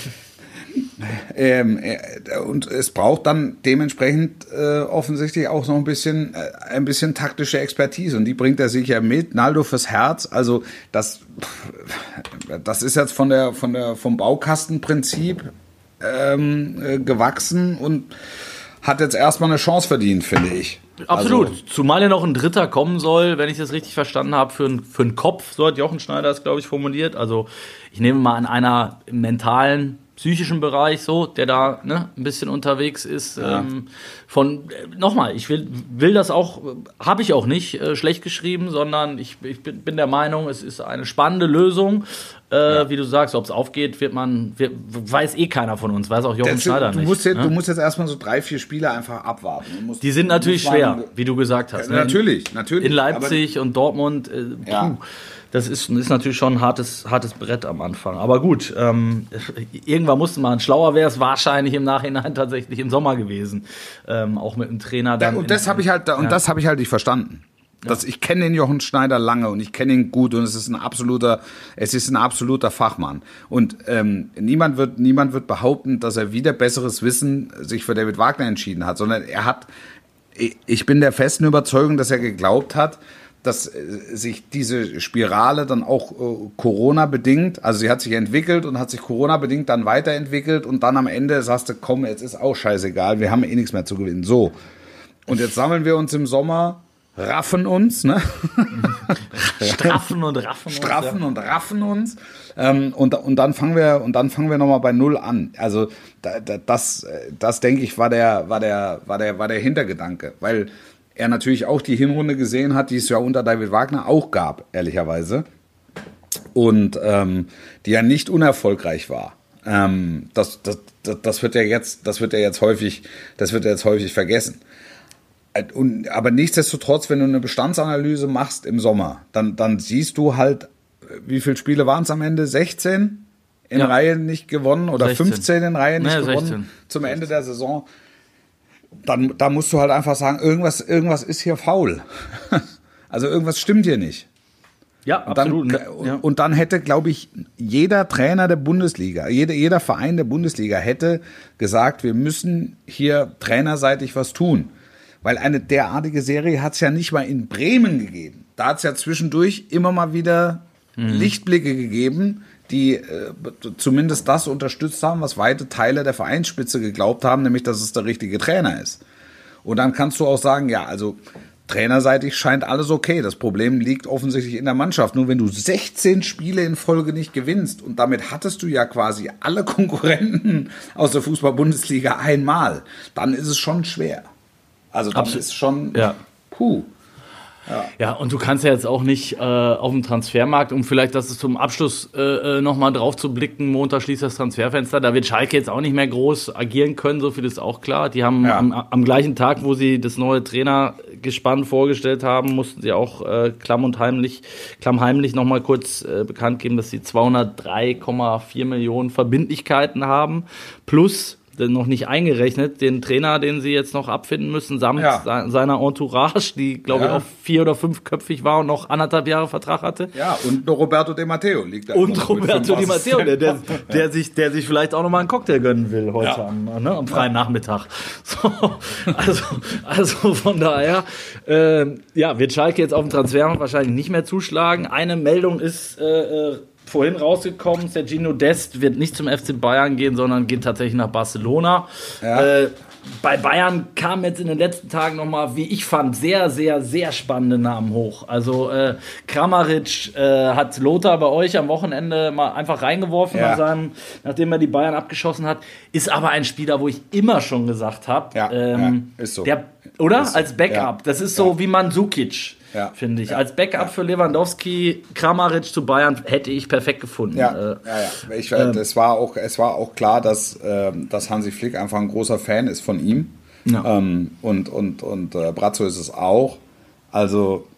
Und es braucht dann dementsprechend offensichtlich auch noch ein bisschen taktische Expertise und die bringt er sich ja mit. Naldo fürs Herz, also das ist jetzt vom Baukastenprinzip gewachsen und hat jetzt erstmal eine Chance verdient, finde ich. Absolut, also, zumal ja noch ein Dritter kommen soll, wenn ich das richtig verstanden habe, für einen Kopf, so hat Jochen Schneider es, glaube ich, formuliert. Also ich nehme mal an einer mentalen, psychischen Bereich so, der da ein bisschen unterwegs ist. Ja. Ich will das auch, habe ich auch nicht schlecht geschrieben, sondern ich bin der Meinung, es ist eine spannende Lösung. Wie du sagst, ob es aufgeht, weiß keiner von uns, weiß auch Jochen Schneider nicht. Du musst jetzt erstmal so 3-4 Spiele einfach abwarten. Die sind natürlich schwer, wie du gesagt hast. Natürlich. In Leipzig und Dortmund, das ist natürlich schon ein hartes Brett am Anfang. Aber gut, irgendwann musste man. Schlauer wäre es wahrscheinlich im Nachhinein tatsächlich im Sommer gewesen. Auch mit dem Trainer dann. Das habe ich halt nicht verstanden. Ich kenne den Jochen Schneider lange und ich kenne ihn gut und es ist ein absoluter Fachmann. Und niemand wird behaupten, dass er wieder besseres Wissen sich für David Wagner entschieden hat, sondern ich bin der festen Überzeugung, dass er geglaubt hat, dass sich diese Spirale dann auch Corona-bedingt, also sie hat sich entwickelt und hat sich Corona-bedingt dann weiterentwickelt und dann am Ende sagst du, komm, jetzt ist auch scheißegal, wir haben nichts mehr zu gewinnen. So. Und jetzt sammeln wir uns im Sommer, raffen uns, ne? Straffen und raffen uns. Und dann fangen wir nochmal bei Null an. Also das denke ich war der Hintergedanke, weil er natürlich auch die Hinrunde gesehen hat, die es ja unter David Wagner auch gab, ehrlicherweise. Und die ja nicht unerfolgreich war. Das wird ja jetzt häufig vergessen. Aber nichtsdestotrotz, wenn du eine Bestandsanalyse machst im Sommer, dann siehst du halt, wie viele Spiele waren es am Ende? 16? in Reihe nicht gewonnen oder 16. 15 in Reihe nicht gewonnen 16. zum Ende der Saison. Dann, da musst du halt einfach sagen, irgendwas ist hier faul. Also irgendwas stimmt hier nicht. Ja, absolut. Und dann hätte, glaube ich, jeder Trainer der Bundesliga, jeder Verein der Bundesliga hätte gesagt, wir müssen hier trainerseitig was tun. Weil eine derartige Serie hat es ja nicht mal in Bremen gegeben. Da hat es ja zwischendurch immer mal wieder Lichtblicke gegeben, die zumindest das unterstützt haben, was weite Teile der Vereinsspitze geglaubt haben, nämlich, dass es der richtige Trainer ist. Und dann kannst du auch sagen, ja, also trainerseitig scheint alles okay. Das Problem liegt offensichtlich in der Mannschaft. Nur wenn du 16 Spiele in Folge nicht gewinnst und damit hattest du ja quasi alle Konkurrenten aus der Fußball-Bundesliga einmal, dann ist es schon schwer. Also dann ist schon puh. Ja, und du kannst ja jetzt auch nicht auf dem Transfermarkt, um vielleicht das zum Abschluss nochmal drauf zu blicken, Montag schließt das Transferfenster, da wird Schalke jetzt auch nicht mehr groß agieren können, so viel ist auch klar. Die haben am gleichen Tag, wo sie das neue Trainergespann vorgestellt haben, mussten sie auch klammheimlich nochmal kurz bekannt geben, dass sie 203,4 Millionen Verbindlichkeiten haben, plus noch nicht eingerechnet, den Trainer, den sie jetzt noch abfinden müssen, samt seiner Entourage, die, glaube ich, auch 4- oder 5-köpfig war und noch 1,5 Jahre Vertrag hatte. Ja, und Roberto Di Matteo liegt da. Und Roberto Di Matteo, der sich vielleicht auch noch mal einen Cocktail gönnen will heute am freien Nachmittag. So, also von daher, wird Schalke jetzt auf dem Transfer wahrscheinlich nicht mehr zuschlagen. Eine Meldung ist vorhin rausgekommen, Sergiño Dest wird nicht zum FC Bayern gehen, sondern geht tatsächlich nach Barcelona. Ja. Bei Bayern kamen jetzt in den letzten Tagen nochmal, wie ich fand, sehr, sehr, sehr spannende Namen hoch. Also Kramaric hat Lothar bei euch am Wochenende mal einfach reingeworfen, nachdem er die Bayern abgeschossen hat. Ist aber ein Spieler, wo ich immer schon gesagt habe, ist so. Als Backup. Das ist so wie Mandzukic. Finde ich. Als Backup für Lewandowski, Kramaric zu Bayern hätte ich perfekt gefunden. Es war auch klar, dass Hansi Flick einfach ein großer Fan ist von ihm. Ja. Und Brazzo ist es auch. Also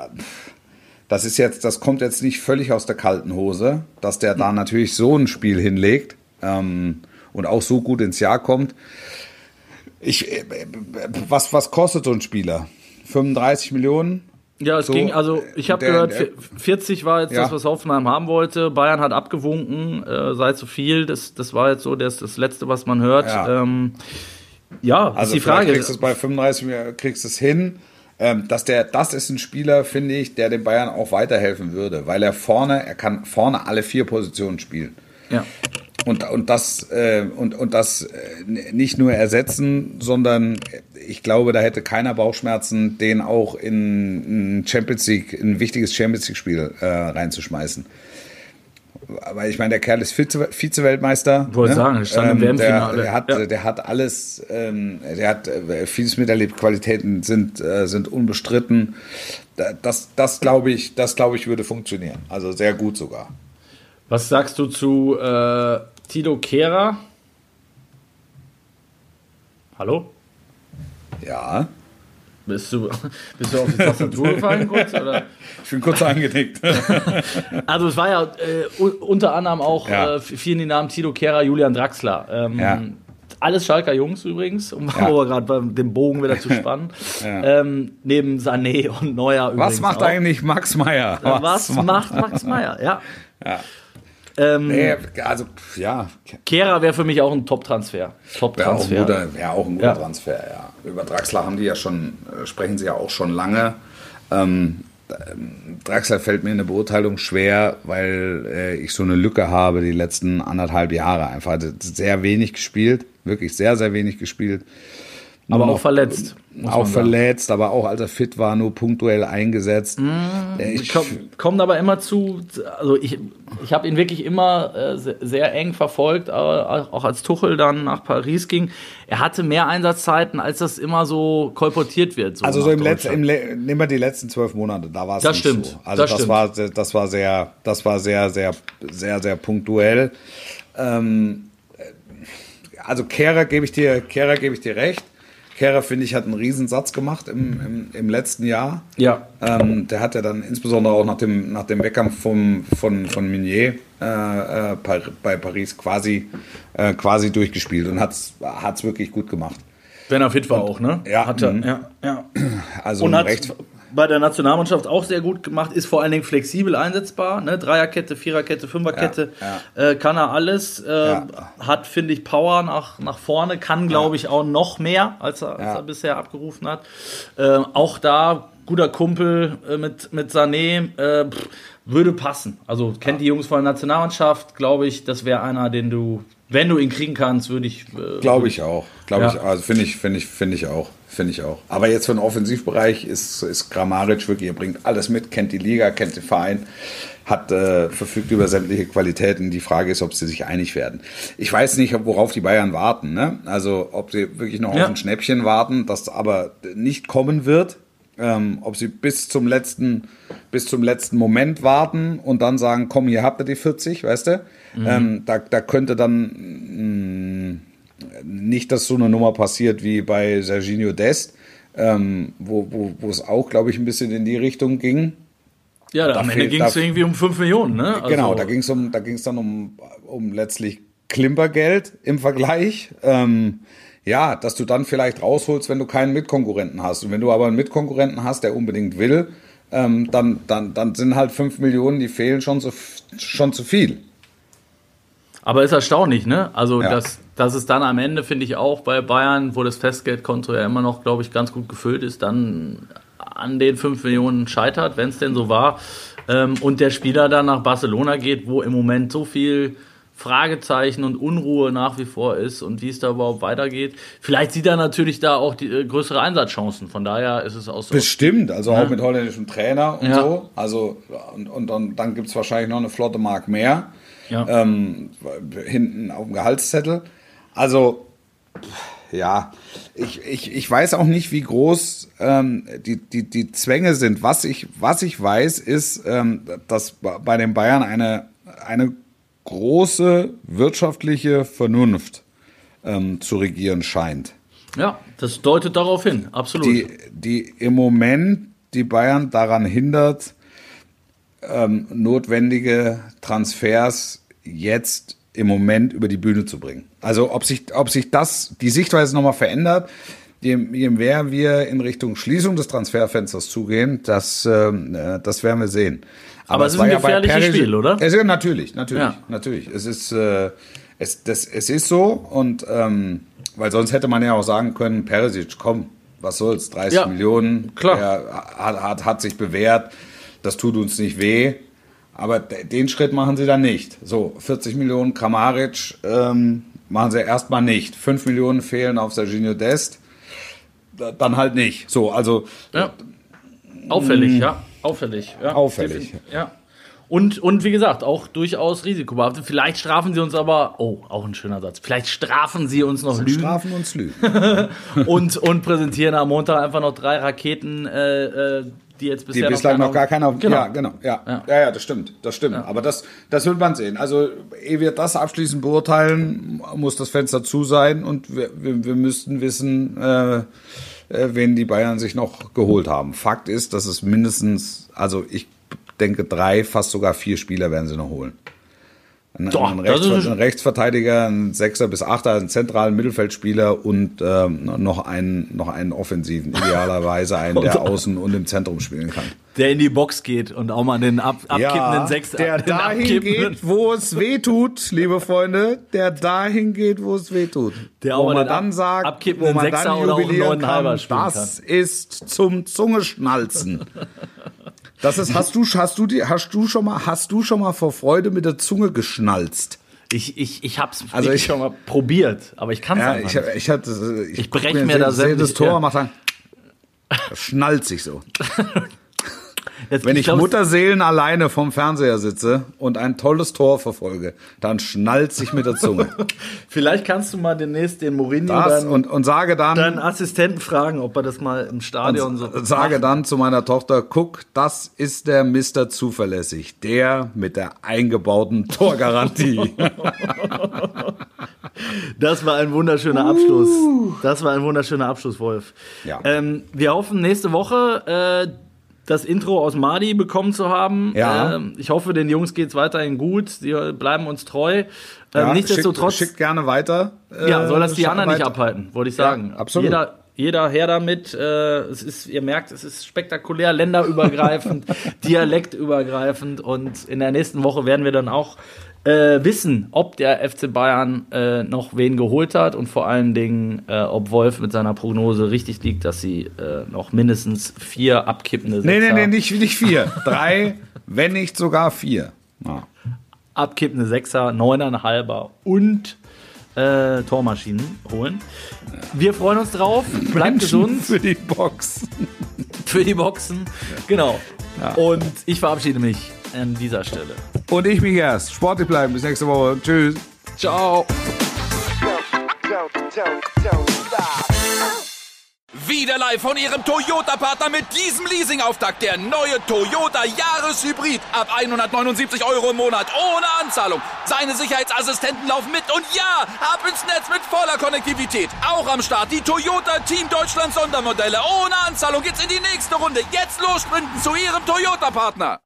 das kommt jetzt nicht völlig aus der kalten Hose, dass der da natürlich so ein Spiel hinlegt und auch so gut ins Jahr kommt. Was kostet so ein Spieler? 35 Millionen? Ja, ging, also ich habe gehört, 40 war jetzt das, was Hoffenheim haben wollte. Bayern hat abgewunken, sei zu viel. Das war jetzt so das Letzte, was man hört. Also ist die Frage. Kriegst du es bei 35, kriegst du es hin. Das ist ein Spieler, finde ich, der den Bayern auch weiterhelfen würde, weil er kann vorne alle 4 Positionen spielen. Ja. Und das nicht nur ersetzen, sondern ich glaube, da hätte keiner Bauchschmerzen, den auch in ein wichtiges Champions League-Spiel reinzuschmeißen. Aber ich meine, der Kerl ist Vize-Weltmeister. Wollte sagen, stand im WM-Finale. Der hat alles, vieles miterlebt, Qualitäten sind unbestritten. Das glaube ich, würde funktionieren. Also sehr gut sogar. Was sagst du zu Tilo Kehrer? Hallo? Ja. Bist du auf die Tastatur gefallen kurz? Oder? Ich bin kurz angenickt. Also es war ja unter anderem auch vielen die Namen Tilo Kehrer, Julian Draxler. Alles Schalker Jungs übrigens, um gerade bei dem Bogen wieder zu spannen. Neben Sané und Neuer übrigens. Was macht eigentlich Max Meyer? Was macht Max Meyer? Ja. Kehrer wäre für mich auch ein Top-Transfer. Wäre auch ein guter Transfer, ja. Über Draxler sprechen sie ja auch schon lange. Draxler fällt mir in der Beurteilung schwer, weil ich so eine Lücke habe die letzten 1,5 Jahre. Einfach sehr wenig gespielt, wirklich sehr, sehr wenig gespielt. Aber auch verletzt. Auch verletzt, aber auch als er fit war, nur punktuell eingesetzt. Kommt aber immer zu, also ich habe ihn wirklich immer sehr eng verfolgt, auch als Tuchel dann nach Paris ging. Er hatte mehr Einsatzzeiten, als das immer so kolportiert wird. Also so nehmen wir die letzten 12 Monate, da war es nicht stimmt. So. Also das war sehr, sehr, sehr, sehr punktuell. Also Kehrer gebe ich dir recht. Kehrer, finde ich, hat einen Riesensatz gemacht im letzten Jahr. Ja. Der hat ja dann insbesondere auch nach dem Wettkampf von Meunier bei Paris quasi durchgespielt und hat's wirklich gut gemacht. Wenn er fit war auch, ne? Ja. Ja. Also und hat recht. bei der Nationalmannschaft auch sehr gut gemacht, ist vor allen Dingen flexibel einsetzbar, ne? Dreierkette, Viererkette, Fünferkette, kann er alles, hat, finde ich, Power nach vorne, kann, glaube ich, auch noch mehr, als er bisher abgerufen hat. Auch da, guter Kumpel mit Sané, würde passen. Also kennt die Jungs von der Nationalmannschaft, glaube ich, das wäre einer, den du, wenn du ihn kriegen kannst, würde ich... Glaube ich auch. Also finde ich auch. Aber jetzt für den Offensivbereich ist Kramaric wirklich, er bringt alles mit, kennt die Liga, kennt den Verein, verfügt über sämtliche Qualitäten. Die Frage ist, ob sie sich einig werden. Ich weiß nicht, worauf die Bayern warten, ne? Also ob sie wirklich noch auf ein Schnäppchen warten, das aber nicht kommen wird. Ob sie bis zum letzten Moment warten und dann sagen, komm, hier habt ihr die 40, weißt du? Da könnte dann nicht, dass so eine Nummer passiert wie bei Serginho Dest, wo es auch, glaube ich, ein bisschen in die Richtung ging. Ja, am Ende ging es irgendwie um 5 Millionen, ne? Also genau, da ging es dann um letztlich Klimpergeld im Vergleich. Dass du dann vielleicht rausholst, wenn du keinen Mitkonkurrenten hast. Und wenn du aber einen Mitkonkurrenten hast, der unbedingt will, dann sind halt 5 Millionen, die fehlen schon zu viel. Aber ist erstaunlich, ne? Also, dass es dann am Ende, finde ich auch, bei Bayern, wo das Festgeldkonto ja immer noch, glaube ich, ganz gut gefüllt ist, dann an den 5 Millionen scheitert, wenn es denn so war. Und der Spieler dann nach Barcelona geht, wo im Moment so viel Fragezeichen und Unruhe nach wie vor ist und wie es da überhaupt weitergeht. Vielleicht sieht er natürlich da auch die größere Einsatzchancen. Von daher ist es auch so. Bestimmt, also auch mit holländischem Trainer und so. Also und dann gibt es wahrscheinlich noch eine flotte Mark mehr. Ja. Hinten auf dem Gehaltszettel. Also, ja, ich weiß auch nicht, wie groß die Zwänge sind. Was ich weiß, ist, dass bei den Bayern eine große wirtschaftliche Vernunft zu regieren scheint. Ja, das deutet darauf hin, absolut. Die im Moment die Bayern daran hindert, notwendige Transfers jetzt im Moment über die Bühne zu bringen. Also ob sich die Sichtweise nochmal verändert, je mehr wir in Richtung Schließung des Transferfensters zugehen, das werden wir sehen. Aber es ist ein gefährliches Spiel, oder? Ja, natürlich. Es ist so und weil sonst hätte man ja auch sagen können, Perisic, komm, was soll's, 30 Millionen, klar. Er hat sich bewährt, das tut uns nicht weh, aber den Schritt machen sie dann nicht. So, 40 Millionen Kramaric machen sie erstmal nicht. 5 Millionen fehlen auf Serginho Dest, dann halt nicht. So, also... Ja. Auffällig, ja. Auffällig. Ja. Und wie gesagt, auch durchaus risikobehaftet. Vielleicht strafen sie uns aber, auch ein schöner Satz, vielleicht strafen sie uns noch Lügen. Strafen uns Lügen. und präsentieren am Montag einfach noch 3 Raketen, die jetzt bislang noch gar keiner... Genau. Ja, genau. Ja, das stimmt. Ja. Aber das wird man sehen. Also, ehe wir das abschließend beurteilen, muss das Fenster zu sein und wir müssten wissen... wen die Bayern sich noch geholt haben. Fakt ist, dass es mindestens, also ich denke 3, fast sogar 4 Spieler werden sie noch holen. Einen Rechtsverteidiger, einen 6er bis 8er, einen zentralen Mittelfeldspieler und noch einen offensiven, idealerweise einen, der außen und im Zentrum spielen kann. Der in die Box geht und auch mal den abkippenden Sechser. Der dahin geht, wo es weh tut, liebe Freunde. Der dahin geht, wo es weh tut. Der auch mal dann sagt, wo man Sechser dann jubilieren kann, das ist zum Zungeschnalzen. Das ist, hast du schon mal vor Freude mit der Zunge geschnalzt? Ich hab's schon mal probiert, aber ich kann es einfach nicht. Ich breche mir da sämtlich. Das Tor macht dann schnalzt sich so. Wenn ich Mutterseelen alleine vom Fernseher sitze und ein tolles Tor verfolge, dann schnallt sich mit der Zunge. Vielleicht kannst du mal demnächst den Mourinho und sage dann deinen Assistenten fragen, ob er das mal im Stadion so sage dann zu meiner Tochter, guck, das ist der Mr. Zuverlässig, der mit der eingebauten Torgarantie. Das war ein wunderschöner Abschluss. Das war ein wunderschöner Abschluss, Wolf. Ja. Wir hoffen, nächste Woche das Intro aus Madi bekommen zu haben. Ja. Ich hoffe, den Jungs geht's weiterhin gut. Sie bleiben uns treu. Ja, Nichtsdestotrotz. schickt gerne weiter. Soll das die anderen nicht abhalten, wollte ich sagen. Ja, absolut. Jeder her damit. Ihr merkt, es ist spektakulär, länderübergreifend, dialektübergreifend. Und in der nächsten Woche werden wir dann auch wissen, ob der FC Bayern noch wen geholt hat und vor allen Dingen, ob Wolf mit seiner Prognose richtig liegt, dass sie noch mindestens 4 abkippende Sechser... Nee, nicht 4. 3, wenn nicht sogar 4. Ja. Abkippende Sechser, 9,5er und Tormaschinen holen. Wir freuen uns drauf. Bleibt gesund. Für die Box. Für die Boxen. Genau. Ja. Und ich verabschiede mich an dieser Stelle. Und ich mich erst. Sportlich bleiben. Bis nächste Woche. Tschüss. Ciao. Wieder live von Ihrem Toyota-Partner mit diesem Leasing-Auftakt. Der neue Toyota Jahreshybrid. Ab 179 € im Monat. Ohne Anzahlung. Seine Sicherheitsassistenten laufen mit. Und ja, ab ins Netz mit voller Konnektivität. Auch am Start die Toyota Team Deutschland Sondermodelle. Ohne Anzahlung geht's in die nächste Runde. Jetzt los sprinten zu Ihrem Toyota-Partner.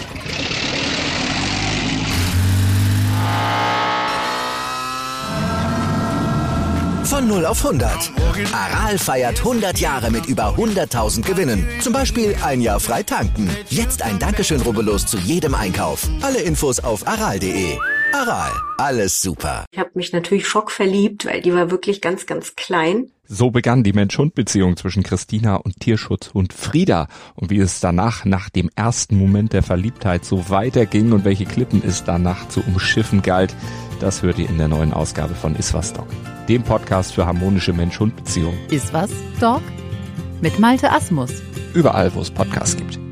Von 0 auf 100. Aral feiert 100 Jahre mit über 100.000 Gewinnen. Zum Beispiel ein Jahr frei tanken. Jetzt ein Dankeschön, rubbellos zu jedem Einkauf. Alle Infos auf aral.de. Aral, alles super. Ich habe mich natürlich schockverliebt, weil die war wirklich ganz, ganz klein. So begann die Mensch-Hund-Beziehung zwischen Christina und Tierschutzhund Frieda. Und wie es danach, nach dem ersten Moment der Verliebtheit, so weiterging und welche Klippen es danach zu umschiffen galt, das hört ihr in der neuen Ausgabe von Iswas Dog, dem Podcast für harmonische Mensch-Hund-Beziehungen. Iswas Dog? Mit Malte Asmus. Überall, wo es Podcasts gibt.